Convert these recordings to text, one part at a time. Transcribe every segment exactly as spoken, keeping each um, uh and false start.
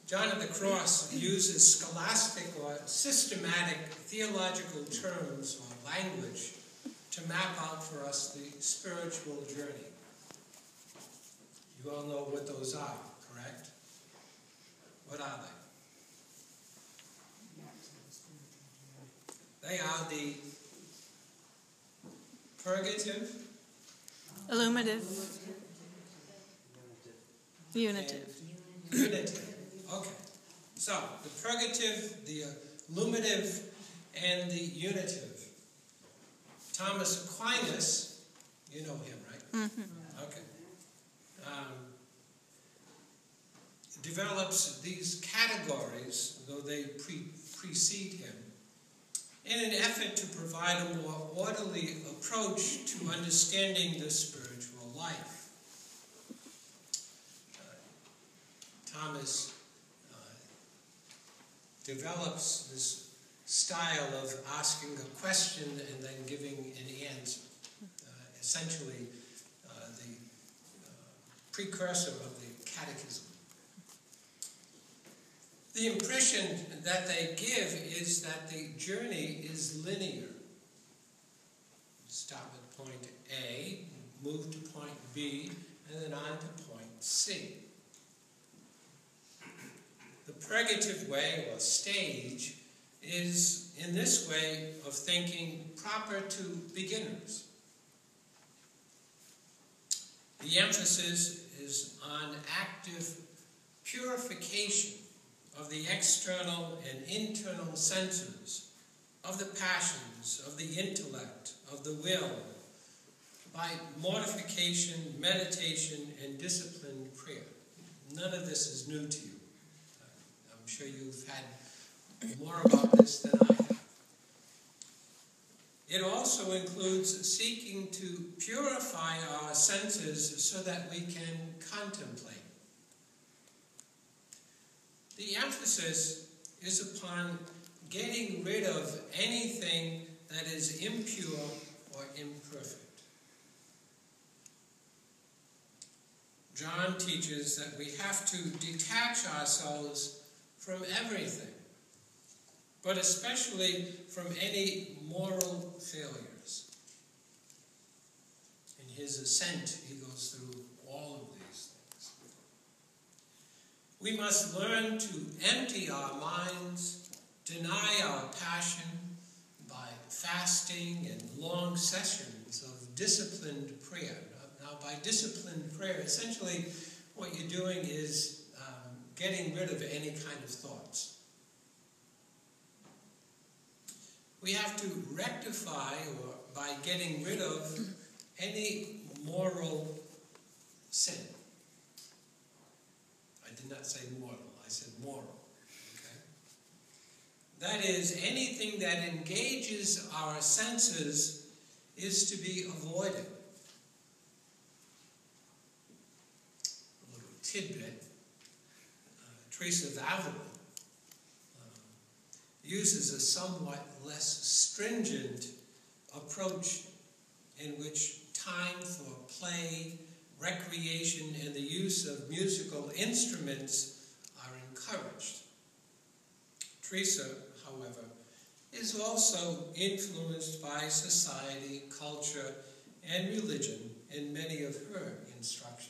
John of the Cross uses scholastic or systematic theological terms or language to map out for us the spiritual journey. You all know what those are, correct? What are they? They are the purgative, illuminative, unitive. Unitive. Okay. So, the purgative, the illuminative, and the unitive. Thomas Aquinas, you know him, right? Mm-hmm. Okay. Um, develops these categories, though they pre precede him, in an effort to provide a more orderly approach to understanding the spiritual life. Thomas uh, develops this style of asking a question and then giving an answer, uh, essentially uh, the uh, precursor of the catechism. The impression that they give is that the journey is linear. Start with point A, move to point B, and then on to point C. The purgative way, or stage, is in this way of thinking proper to beginners. The emphasis is on active purification of the external and internal senses, of the passions, of the intellect, of the will, by mortification, meditation, and disciplined prayer. None of this is new to you. I'm sure you've had more about this than I have. It also includes seeking to purify our senses so that we can contemplate. The emphasis is upon getting rid of anything that is impure or imperfect. John teaches that we have to detach ourselves from everything, but especially from any moral failures. In his ascent, he goes through all of these things. We must learn to empty our minds, deny our passion by fasting and long sessions of disciplined prayer. Now, by disciplined prayer, essentially what you're doing is um, getting rid of any kind of thoughts. We have to rectify, or by getting rid of, any moral sin. I did not say moral, I said moral. Okay? That is, anything that engages our senses is to be avoided. A little tidbit. Teresa of Avila um, uses a somewhat less stringent approach in which time for play, recreation, and the use of musical instruments are encouraged. Teresa, however, is also influenced by society, culture, and religion in many of her instructions.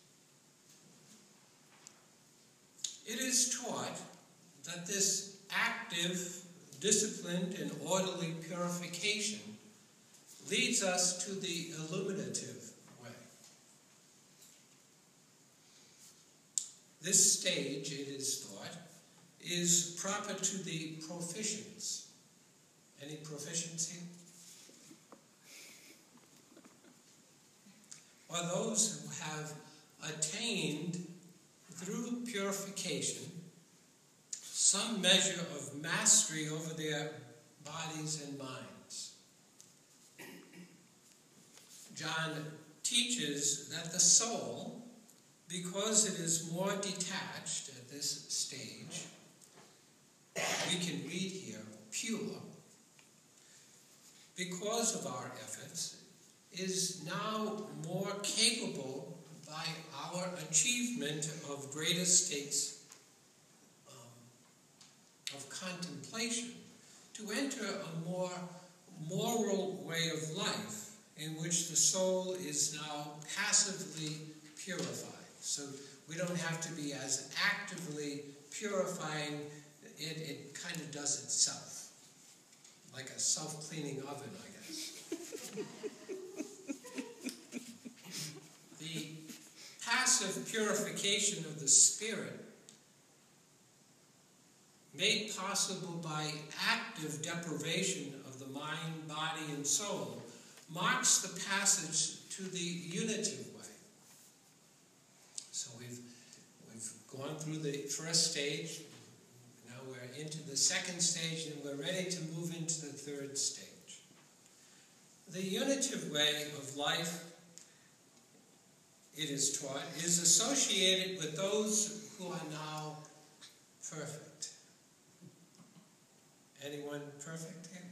It is taught that this active, disciplined, and orderly purification leads us to the illuminative way. This stage, it is thought, is proper to the proficients. Any proficiency? Or those who have attained through purification some measure of mastery over their bodies and minds. John teaches that the soul, because it is more detached at this stage, we can read here, pure, because of our efforts, is now more capable by our achievement of greater states of contemplation to enter a more moral way of life in which the soul is now passively purified. So we don't have to be as actively purifying it, it kind of does itself. Like a self-cleaning oven, I guess. The passive purification of the spirit, made possible by active deprivation of the mind, body, and soul, marks the passage to the unitive way. So we've, we've gone through the first stage, now we're into the second stage, and we're ready to move into the third stage. The unitive way of life, it is taught, is associated with those who are now perfect. Anyone perfect here?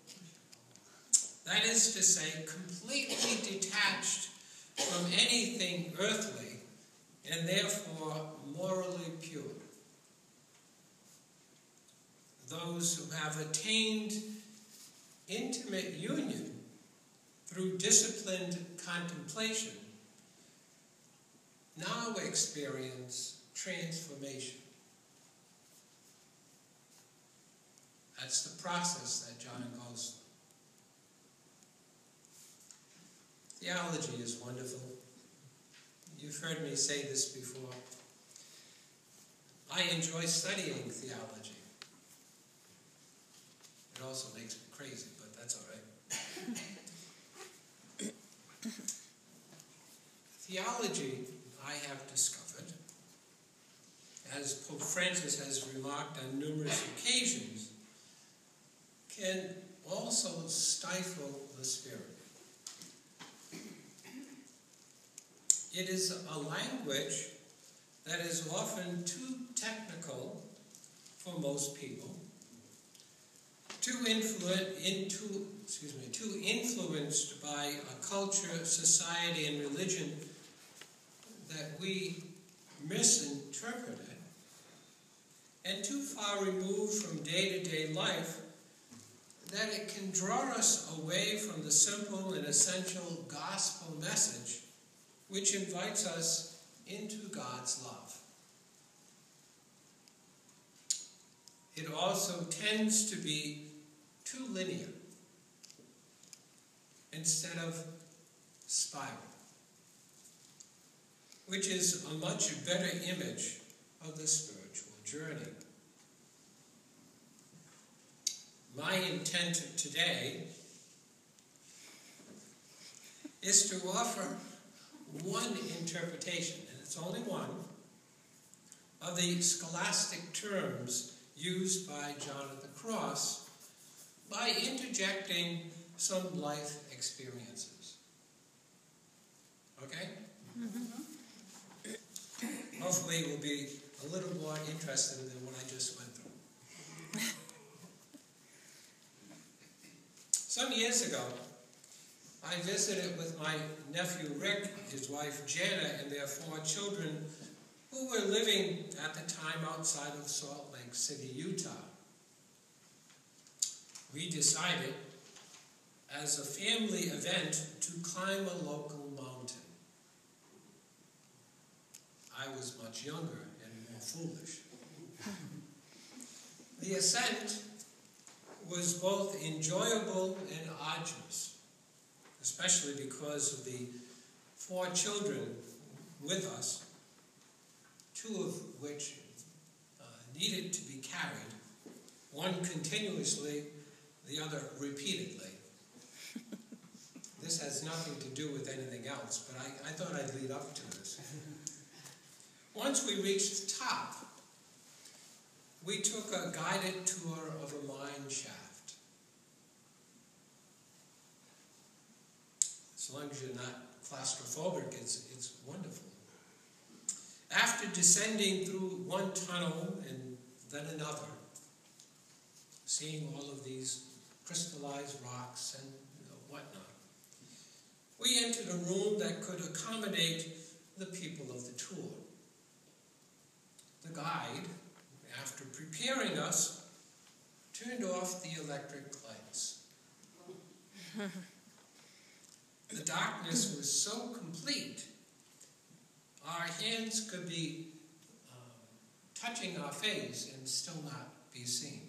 That is to say, completely detached from anything earthly and therefore morally pure. Those who have attained intimate union through disciplined contemplation now experience transformation. That's the process that John goes through. Theology is wonderful. You've heard me say this before. I enjoy studying theology. It also makes me crazy, but that's all right. Theology, I have discovered, as Pope Francis has remarked on numerous occasions, can also stifle the spirit. It is a language that is often too technical for most people, too influ- into, excuse me, too influenced by a culture, society, and religion that we misinterpret it, and too far removed from day-to-day life that it can draw us away from the simple and essential gospel message which invites us into God's love. It also tends to be too linear instead of spiral, which is a much better image of the spiritual journey. My intent today is to offer one interpretation, and it's only one, of the scholastic terms used by John of the Cross by interjecting some life experiences. Okay? Mm-hmm. Hopefully it will be a little more interesting than what I just went through. Some years ago, I visited with my nephew Rick, his wife Jana, and their four children who were living at the time outside of Salt Lake City, Utah. We decided, as a family event, to climb a local mountain. I was much younger and more foolish. The ascent was both enjoyable and arduous, especially because of the four children with us, two of which uh, needed to be carried, one continuously, the other repeatedly. This has nothing to do with anything else, but I, I thought I'd lead up to this. Once we reached the top, we took a guided tour of a mine shaft. As long as you're not claustrophobic, it's, it's wonderful. After descending through one tunnel and then another, seeing all of these crystallized rocks and you know, whatnot, we entered a room that could accommodate the people of the tour. The guide, after preparing us, turned off the electric lights. The darkness was so complete, our hands could be um, touching our face and still not be seen.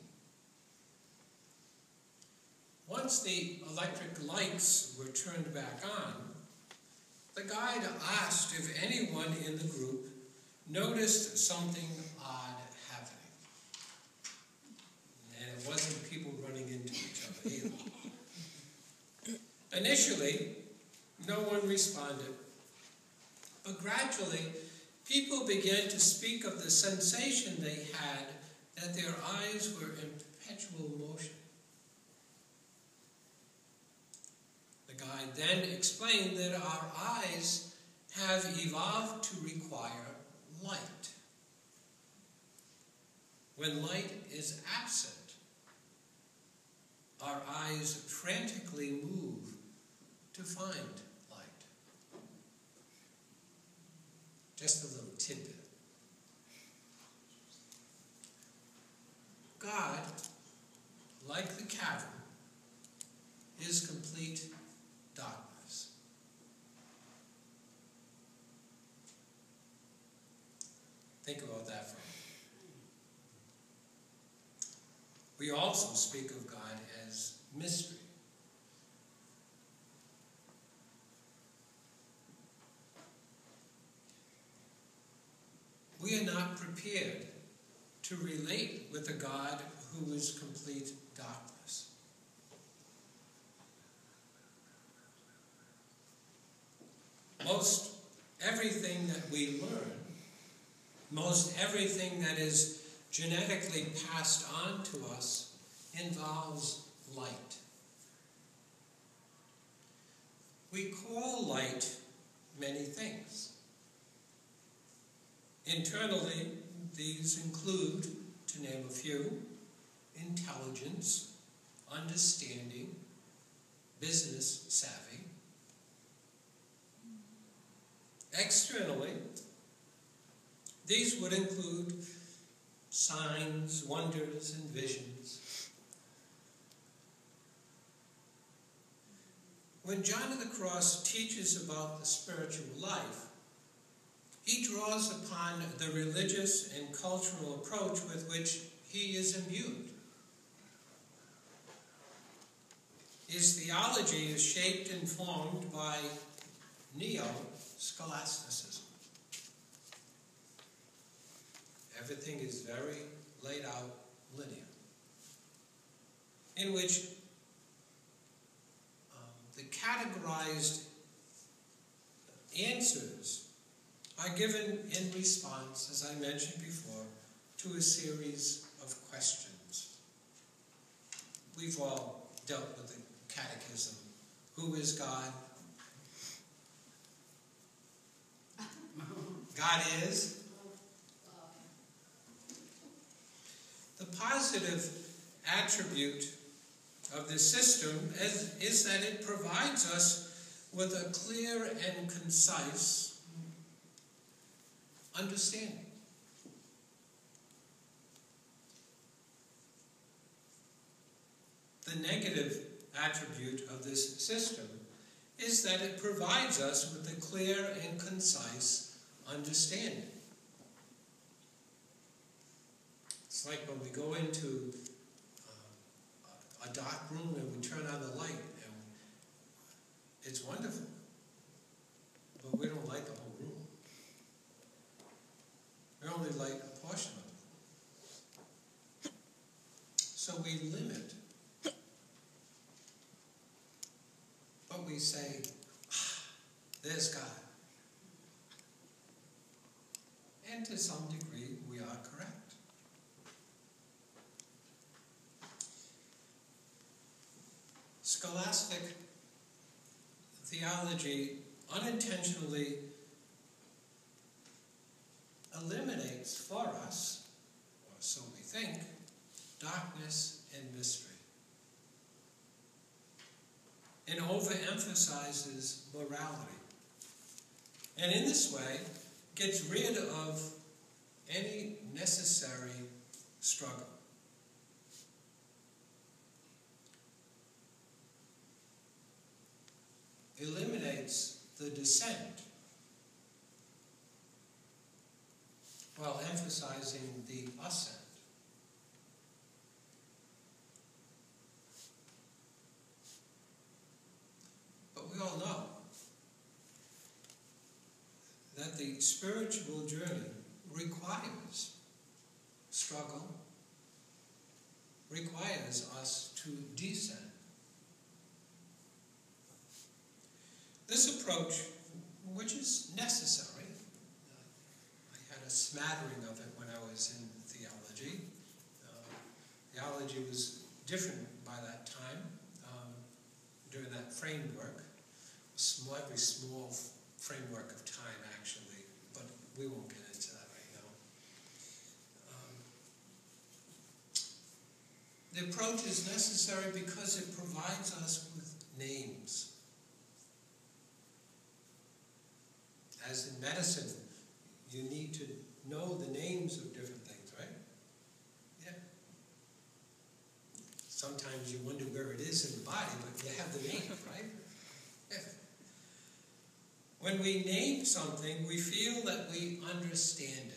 Once the electric lights were turned back on, the guide asked if anyone in the group noticed something odd happening. And it wasn't people running into each other either. Initially, no one responded, but gradually, people began to speak of the sensation they had that their eyes were in perpetual motion. The guide then explained that our eyes have evolved to require light. When light is absent, our eyes frantically move to find light. Just a little tidbit. God, like the cavern, is complete darkness. Think about that for a moment. We also speak of God as mystery. We are not prepared to relate with a God who is complete darkness. Most everything that we learn, most everything that is genetically passed on to us involves light. We call light many things. Internally, these include, to name a few, intelligence, understanding, business savvy. Externally, these would include signs, wonders, and visions. When John of the Cross teaches about the spiritual life, he draws upon the religious and cultural approach with which he is imbued. His theology is shaped and formed by neo-scholasticism. Everything is very laid out linear, in which um, the categorized answers are given in response, as I mentioned before, to a series of questions. We've all dealt with the catechism. Who is God? God is. The positive attribute of this system is, is that it provides us with a clear and concise understanding. The negative attribute of this system is that it provides us with a clear and concise understanding. It's like when we go into uh, a dark room and we turn on the light, and it's wonderful, but we don't light the whole room. We only light a portion of it. So we limit. But we say, ah, there's God. And to some degree, we are correct. Scholastic theology unintentionally eliminates for us, or so we think, darkness and mystery, and overemphasizes morality, and in this way gets rid of any necessary struggle. eliminates the descent while emphasizing the ascent. But we all know that the spiritual journey requires struggle, requires us to descend. This approach, which is necessary, uh, I had a smattering of it when I was in theology. Uh, theology was different by that time, um, during that framework, a small, every small framework of time actually, but we won't get into that right now. Um, the approach is necessary because it provides us with names. As in medicine, you need to know the names of different things, right? Yeah. Sometimes you wonder where it is in the body, but you have the name, right? Yeah. When we name something, we feel that we understand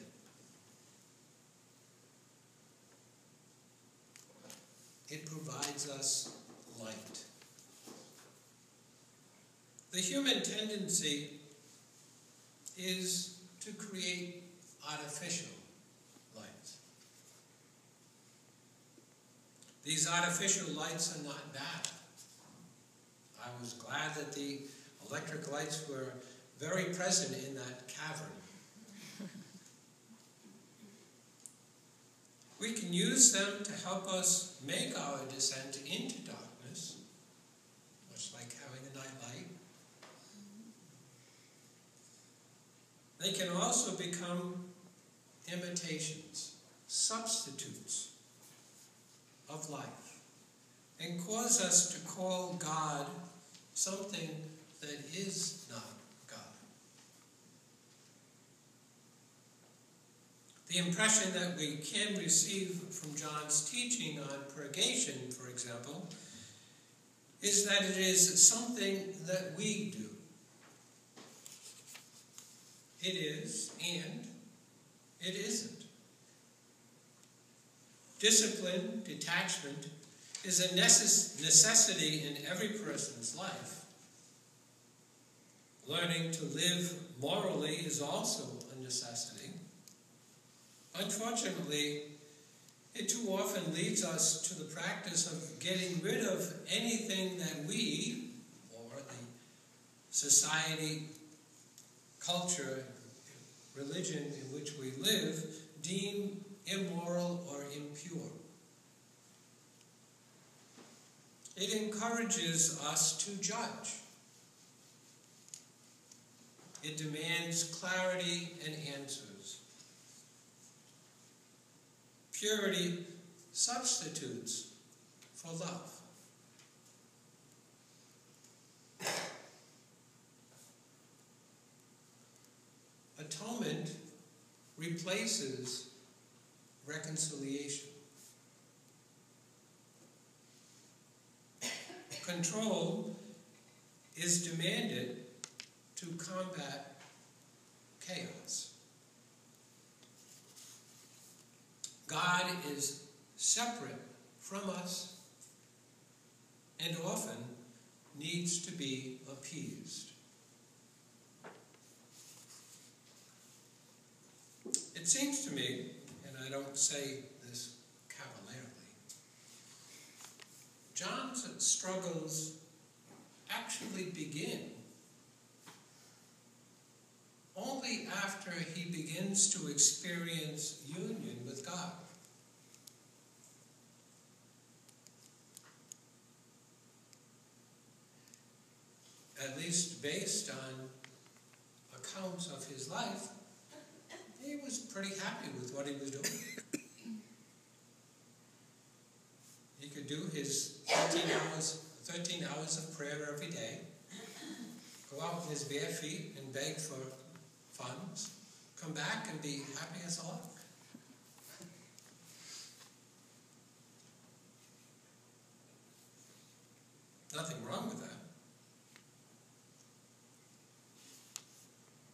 it. It provides us light. The human tendency is to create artificial lights. These artificial lights are not bad. I was glad that the electric lights were very present in that cavern. We can use them to help us make our descent into darkness, much like having a night light. They can also become imitations, substitutes of life, and cause us to call God something that is not God. The impression that we can receive from John's teaching on purgation, for example, is that it is something that we do. It is, and it isn't. Discipline, detachment, is a necess- necessity in every person's life. Learning to live morally is also a necessity. Unfortunately, it too often leads us to the practice of getting rid of anything that we, or the society, culture, religion in which we live, deem immoral or impure. It encourages us to judge. It demands clarity and answers. Purity substitutes for love. Atonement replaces reconciliation. Control is demanded to combat chaos. God is separate from us and often needs to be appeased. It seems to me, and I don't say this cavalierly, John's struggles actually begin only after he begins to experience union with God. At least based on accounts of his life, he was pretty happy with what he was doing. He could do his thirteen hours, thirteen hours of prayer every day, go out with his bare feet and beg for funds, come back and be happy as a lark. Nothing wrong with that.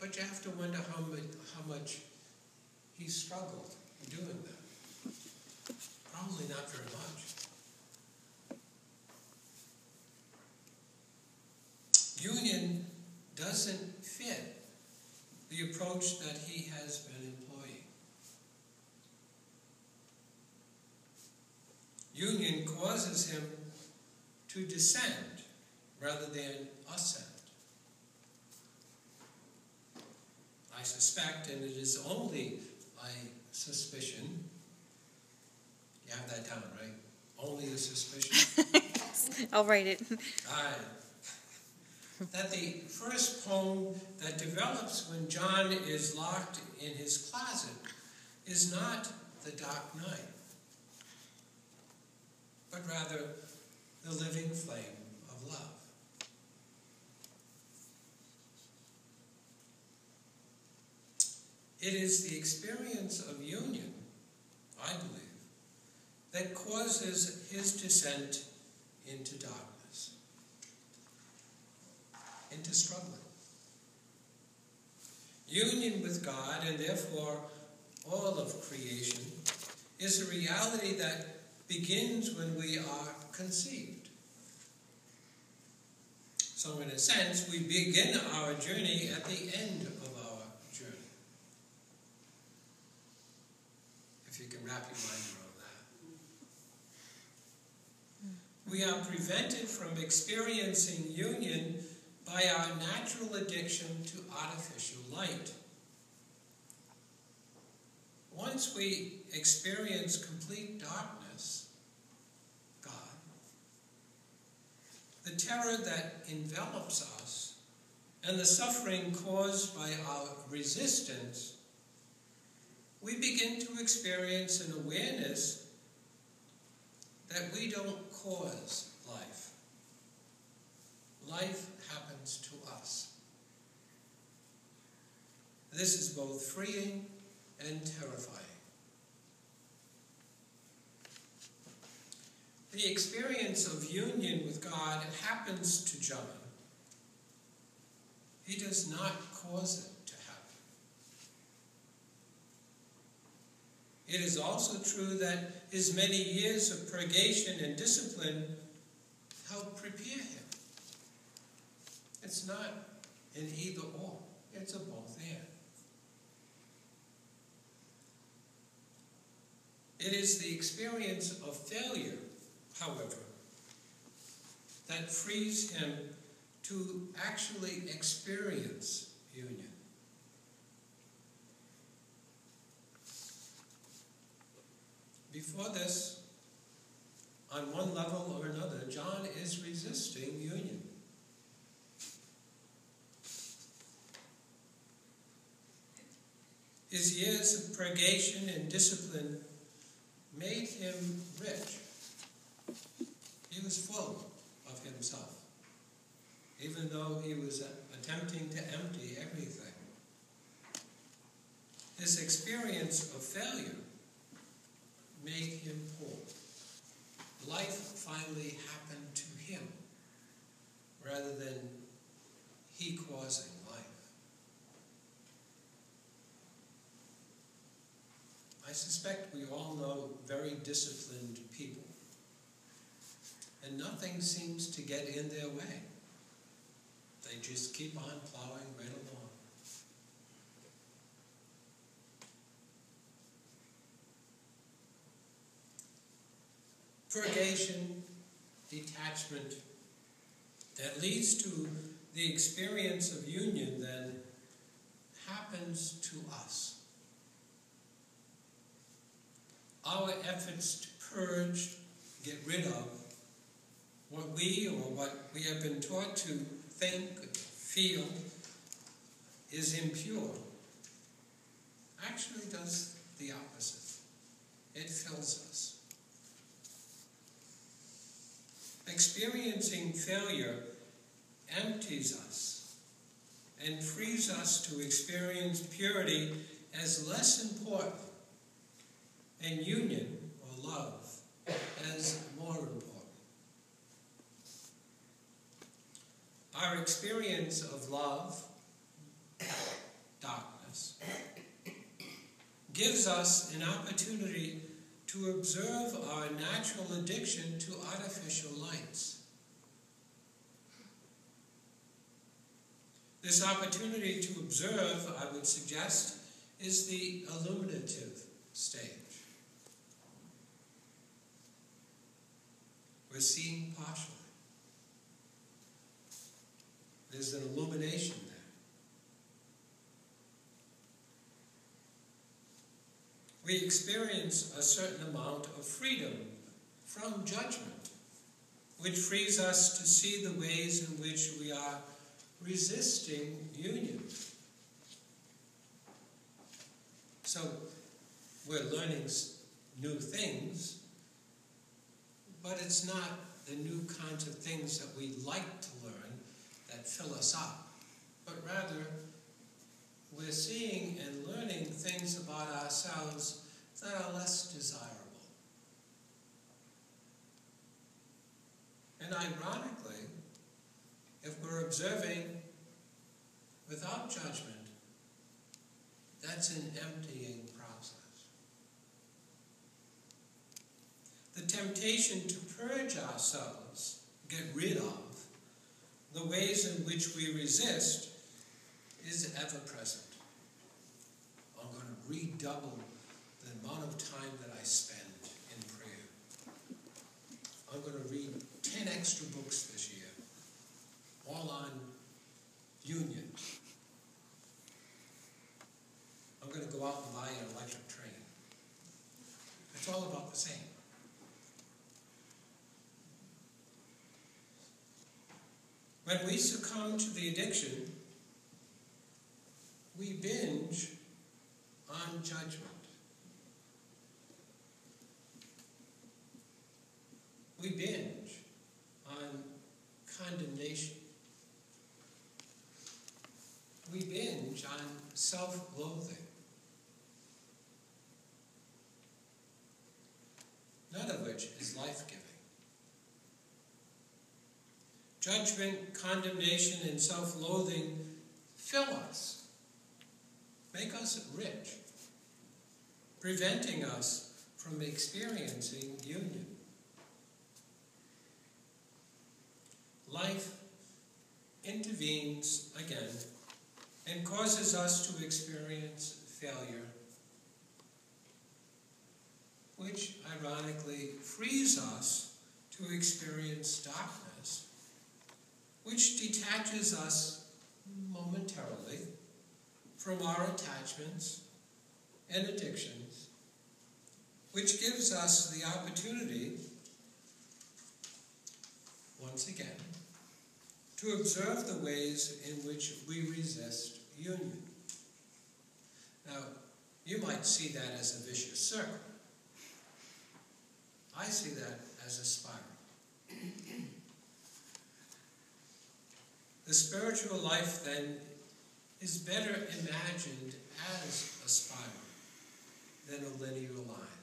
But you have to wonder how much, how much he struggled doing that. Probably not very much. Union doesn't fit the approach that he has been employing. Union causes him to descend rather than ascend. I suspect, and it is only a suspicion, you have that down, right? Only a suspicion? I'll write it. All right. That the first poem that develops when John is locked in his closet is not The Dark Night, but rather the living flame of love. It is the experience of union, I believe, that causes his descent into darkness, into struggling. Union with God, and therefore all of creation, is a reality that begins when we are conceived. So in a sense, we begin our journey at the end of our journey. If you can wrap your mind around that. We are prevented from experiencing union by our natural addiction to artificial light. Once we experience complete darkness, God, the terror that envelops us and the suffering caused by our resistance, we begin to experience an awareness that we don't cause life. Life happens to us. This is both freeing and terrifying. The experience of union with God happens to John. He does not cause it to happen. It is also true that his many years of purgation and discipline help prepare him. It's not an either or, it's a both and. It is the experience of failure, however, that frees him to actually experience union. Before this, on one level or another, John is resisting union. His years of purgation and discipline made him rich. He was full of himself, even though he was attempting to empty everything. His experience of failure made him poor. Life finally happened to him, rather than he causing life. I suspect we all know very disciplined people, and nothing seems to get in their way. They just keep on plowing right along. Purgation, detachment, that leads to the experience of union, then, happens to us. Our efforts to purge, get rid of, what we or what we have been taught to think, feel, is impure, actually does the opposite. It fills us. Experiencing failure empties us and frees us to experience purity as less important, and union, or love, as more important. Our experience of love darkness, gives us an opportunity to observe our natural addiction to artificial lights. This opportunity to observe, I would suggest, is the illuminative stage. We're seeing partially. There's an illumination there. We experience a certain amount of freedom from judgment, which frees us to see the ways in which we are resisting union. So we're learning new things, but it's not the new kinds of things that we like to learn that fill us up, but rather we're seeing and learning things about ourselves that are less desirable. And ironically, if we're observing without judgment, that's an emptying process. The temptation to purge ourselves, get rid of, the ways in which we resist, is ever present. I'm going to redouble the amount of time that I spend in prayer. I'm going to read ten extra books this year, all on union. I'm going to go out and buy an electric train. It's all about the same. When we succumb to the addiction, we binge on judgment. We binge on condemnation. We binge on self-loathing. None of which is life-giving. Judgment, condemnation, and self-loathing fill us, make us rich, preventing us from experiencing union. Life intervenes again and causes us to experience failure, which ironically frees us to experience darkness, which detaches us momentarily from our attachments and addictions, which gives us the opportunity, once again, to observe the ways in which we resist union. Now, you might see that as a vicious circle. I see that as a spiral. The spiritual life, then, is better imagined as a spiral than a linear line.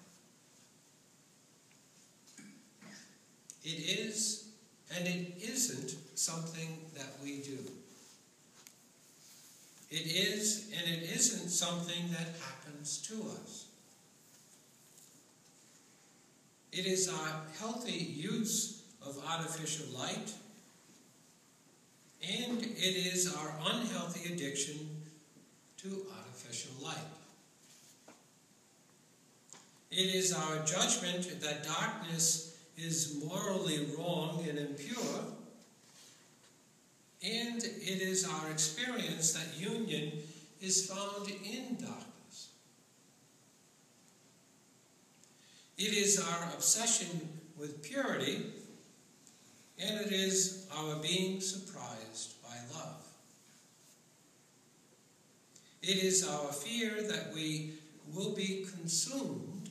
It is, and it isn't, something that we do. It is, and it isn't, something that happens to us. It is our healthy use of artificial light, and it is our unhealthy addiction to artificial light. It is our judgment that darkness is morally wrong and impure, and it is our experience that union is found in darkness. It is our obsession with purity, and it is our being surprised by love. It is our fear that we will be consumed,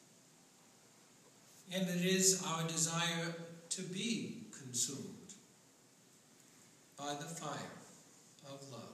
and it is our desire to be consumed by the fire of love.